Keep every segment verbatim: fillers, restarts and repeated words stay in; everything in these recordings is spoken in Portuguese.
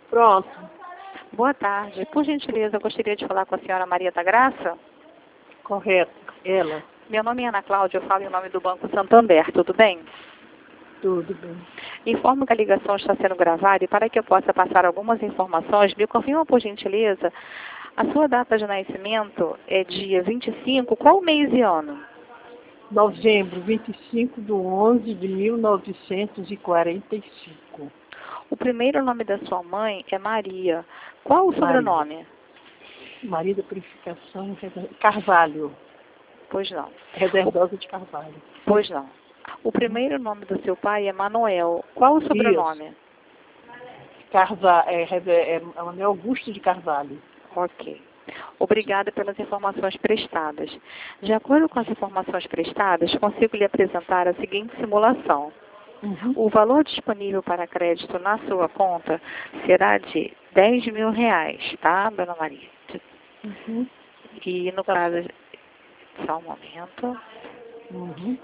Pronto. Boa tarde. Por gentileza, eu gostaria de falar com a senhora Maria da Graça. Correto. Ela. Meu nome é Ana Cláudia, eu falo em nome do Banco Santander, tudo bem? Tudo bem. Informo que a ligação está sendo gravada e para que eu possa passar algumas informações, me confirma por gentileza, a sua data de nascimento é dia vinte e cinco, qual mês e ano? Novembro, vinte e cinco de onze de mil novecentos e quarenta e cinco. O primeiro nome da sua mãe é Maria. Qual o sobrenome? Maria da Purificação Carvalho. Pois não. Reservosa de Carvalho. Pois não. O primeiro nome do seu pai é Manuel. Qual o sobrenome? Carvalho, é, é, é Manuel Augusto de Carvalho. Ok. Obrigada pelas informações prestadas. De acordo com as informações prestadas, consigo lhe apresentar a seguinte simulação. Uhum. O valor disponível para crédito na sua conta será de dez mil reais, tá, dona Maria? Uhum. E no Tá. caso... Só um momento. Uhum.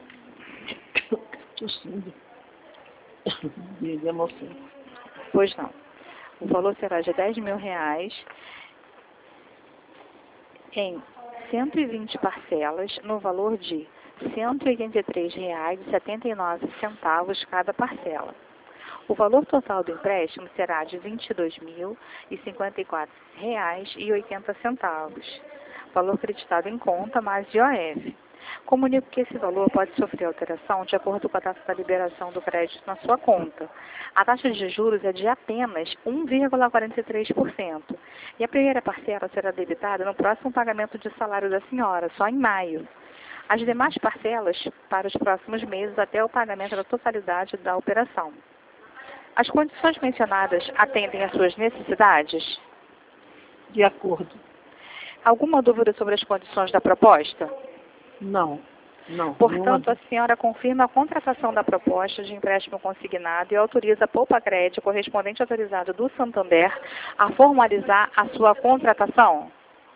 Tossindo. De emoção. Pois não. O valor será de dez mil reais em cento e vinte parcelas no valor de cento e oitenta e três reais e setenta e nove centavos cada parcela. O valor total do empréstimo será de vinte e dois mil e cinquenta e quatro reais e oitenta centavos. Valor creditado em conta mais I O F. Comunico que esse valor pode sofrer alteração de acordo com a taxa da liberação do crédito na sua conta. A taxa de juros é de apenas um vírgula quarenta e três por cento. E a primeira parcela será debitada no próximo pagamento de salário da senhora, só em maio. As demais parcelas para os próximos meses até o pagamento da totalidade da operação. As condições mencionadas atendem às suas necessidades? De acordo. Alguma dúvida sobre as condições da proposta? Não. Não. Portanto, nenhuma... a senhora confirma a contratação da proposta de empréstimo consignado e autoriza a Poupa Crédito, correspondente autorizado do Santander, a formalizar a sua contratação?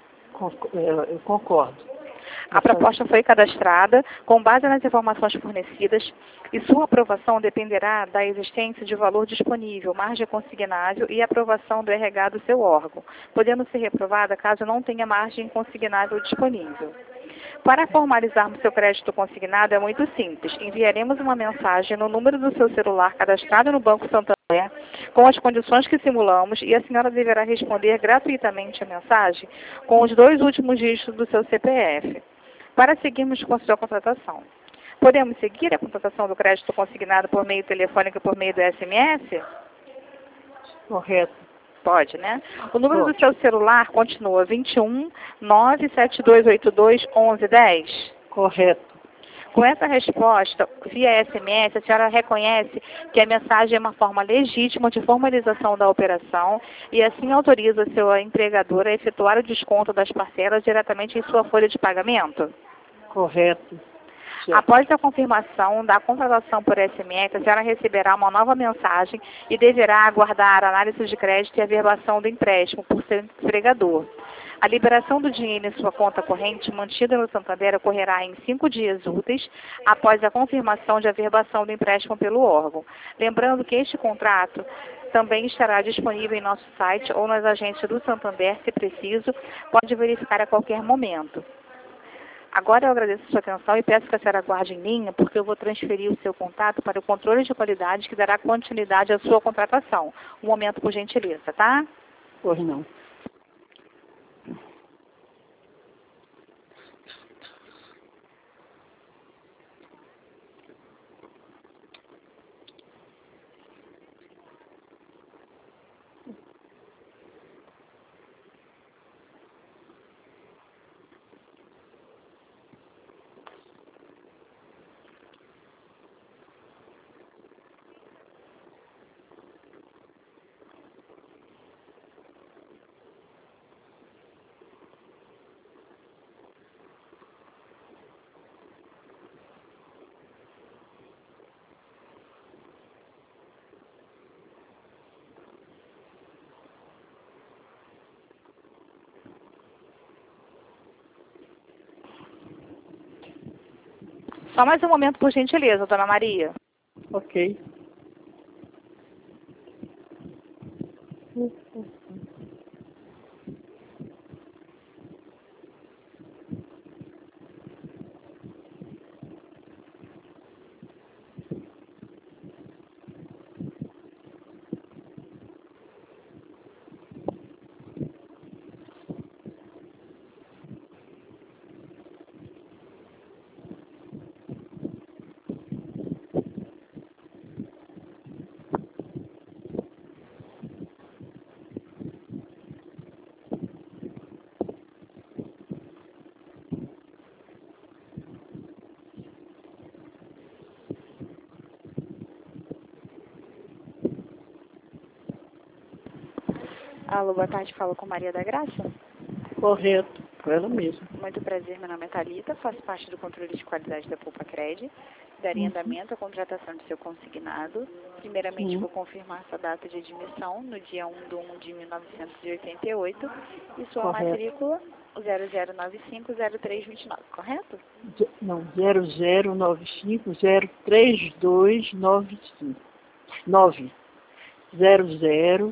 Eu concordo. A proposta foi cadastrada com base nas informações fornecidas e sua aprovação dependerá da existência de valor disponível, margem consignável e aprovação do R H do seu órgão, podendo ser reprovada caso não tenha margem consignável disponível. Para formalizarmos seu crédito consignado é muito simples. Enviaremos uma mensagem no número do seu celular cadastrado no Banco Santander com as condições que simulamos e a senhora deverá responder gratuitamente a mensagem com os dois últimos dígitos do seu C P F. Para seguirmos com a sua contratação. Podemos seguir a contratação do crédito consignado por meio telefônico e por meio do S M S? Correto. Pode, né? O número Pode. do seu celular continua vinte e um, nove sete dois oito dois, onze dez? Correto. Com essa resposta, via S M S, a senhora reconhece que a mensagem é uma forma legítima de formalização da operação e assim autoriza seu empregador a efetuar o desconto das parcelas diretamente em sua folha de pagamento? Correto. Certo. Após a confirmação da contratação por S M S, a senhora receberá uma nova mensagem e deverá aguardar a análise de crédito e a averbação do empréstimo por seu empregador. A liberação do dinheiro em sua conta corrente mantida no Santander ocorrerá em cinco dias úteis após a confirmação de averbação do empréstimo pelo órgão. Lembrando que este contrato também estará disponível em nosso site ou nas agências do Santander, se preciso, pode verificar a qualquer momento. Agora eu agradeço a sua atenção e peço que a senhora aguarde em linha, porque eu vou transferir o seu contato para o controle de qualidade que dará continuidade à sua contratação. Um momento, por gentileza, tá? Pois não. Só mais um momento, por gentileza, dona Maria. Ok. Alô, boa tarde, falo com Maria da Graça. Correto, com ela mesma. Muito prazer, meu nome é Thalita, faço parte do controle de qualidade da Poupa Cred. Daria Uhum. andamento à contratação de seu consignado. Primeiramente, Sim. vou confirmar sua data de admissão no dia um de um de mil novecentos e oitenta e oito e sua Correto. matrícula zero zero nove cinco zero três dois nove, correto? Ze- Não, zero zero nove cinco zero três dois nove cinco. nove. zero zero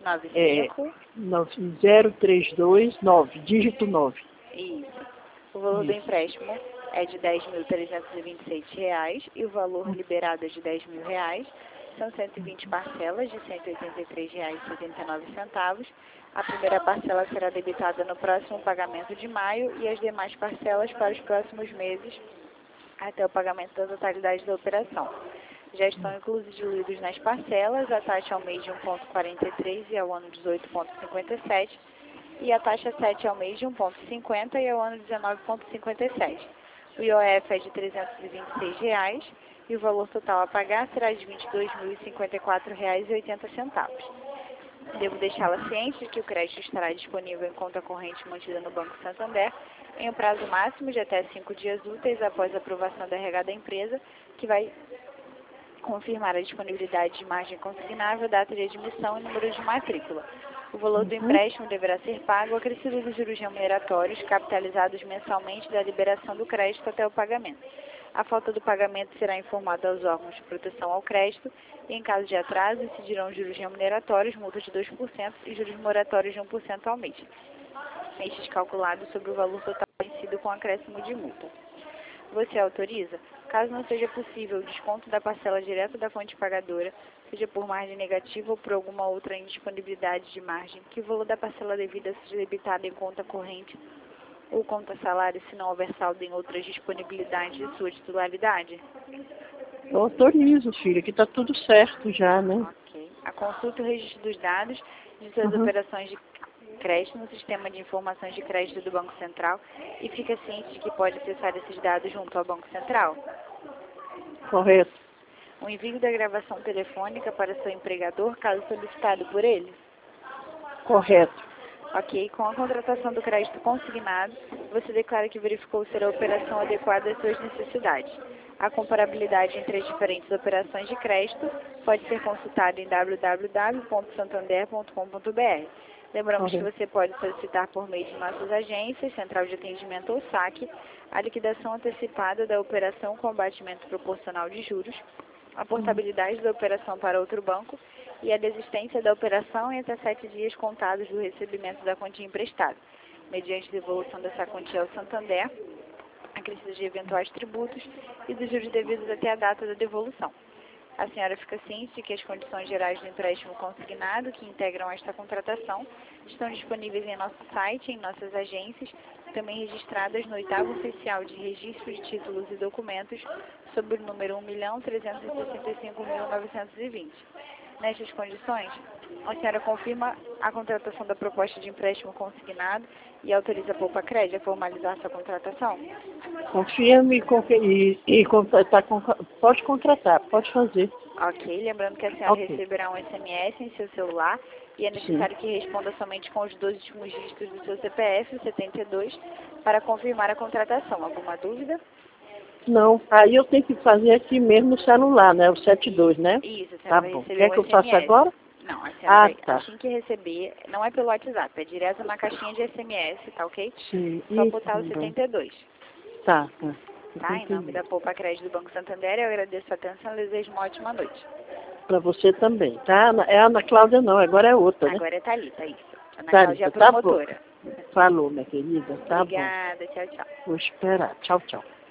é, nove cinco. nove, zero três dois nove, dígito nove. Isso. O valor do Isso. empréstimo é de dez mil trezentos e vinte e seis reais e o valor liberado é de dez mil reais. São cento e vinte parcelas de cento e oitenta e três reais e setenta e nove centavos. A primeira parcela será debitada no próximo pagamento de maio e as demais parcelas para os próximos meses até o pagamento da totalidade da operação. Já estão inclusos diluídos nas parcelas a taxa ao mês de um vírgula quarenta e três e ao ano dezoito vírgula cinquenta e sete e a taxa sete ao mês de um vírgula cinquenta e ao ano dezenove vírgula cinquenta e sete. O I O F é de trezentos e vinte e seis reais e o valor total a pagar será de vinte e dois mil e cinquenta e quatro reais e oitenta centavos. Devo deixá-la ciente de que o crédito estará disponível em conta corrente mantida no Banco Santander em um prazo máximo de até cinco dias úteis após a aprovação da R H da empresa, que vai confirmar a disponibilidade de margem consignável, data de admissão e número de matrícula. O valor do empréstimo deverá ser pago acrescido dos juros remuneratórios, capitalizados mensalmente da liberação do crédito até o pagamento. A falta do pagamento será informada aos órgãos de proteção ao crédito e, em caso de atraso, incidirão juros remuneratórios, multa de dois por cento e juros moratórios de um por cento ao mês. Estes calculados sobre o valor total vencido com acréscimo de multa. Você autoriza? Caso não seja possível o desconto da parcela direta da fonte pagadora, seja por margem negativa ou por alguma outra indisponibilidade de margem, que o valor da parcela devida seja debitado em conta corrente ou conta salário, se não houver saldo em outras disponibilidades de sua titularidade? Eu autorizo, filha, que está tudo certo já, né? Ok. A consulta e o registro dos dados de suas Uhum. operações de crédito no sistema de informações de crédito do Banco Central e fica ciente de que pode acessar esses dados junto ao Banco Central. Correto. O envio da gravação telefônica para seu empregador, caso solicitado por ele. Correto. Ok. Com a contratação do crédito consignado, você declara que verificou ser a operação adequada às suas necessidades. A comparabilidade entre as diferentes operações de crédito pode ser consultada em w w w ponto santander ponto com ponto b r. Lembramos que você pode solicitar por meio de nossas agências, Central de Atendimento ou saque, a liquidação antecipada da operação com abatimento proporcional de juros, a portabilidade da operação para outro banco e a desistência da operação em até sete dias contados do recebimento da quantia emprestada, mediante devolução dessa quantia ao Santander, acrescido de eventuais tributos e dos juros devidos até a data da devolução. A senhora fica ciente de que as condições gerais do empréstimo consignado que integram esta contratação estão disponíveis em nosso site, em nossas agências, também registradas no oitavo oficial de registro de títulos e documentos, sob o número um milhão trezentos e sessenta e cinco mil novecentos e vinte. Nestas condições, a senhora confirma a contratação da proposta de empréstimo consignado e autoriza a Poupa Cred a formalizar sua contratação? Confirme e, e, e contratar, pode contratar, pode fazer. Ok, lembrando que a senhora Ok. receberá um S M S em seu celular e é necessário Sim. que responda somente com os dois últimos dígitos do seu C P F, setenta e dois, para confirmar a contratação. Alguma dúvida? Não, aí eu tenho que fazer aqui mesmo no celular, né? O setenta e dois, né? Isso, a senhora Tá vai bom. receber Quer um que eu S M S. faça agora? Não, a senhora Ah, vai, tá. assim que receber, não é pelo WhatsApp, é direto na caixinha de S M S, tá ok? Sim. Só Isso, botar o bem. setenta e dois. Tá, tá. Tá? Em nome da Poupa Cred do Banco Santander, eu agradeço a atenção e desejo uma ótima noite. Para você também, tá? É a Ana Cláudia não, agora é outra, né? Agora é Thalita, isso. Ana Thalita, Cláudia é a tá promotora. bom. Falou, minha querida, tá Obrigada, bom. tchau, tchau. Vou esperar. Tchau, tchau.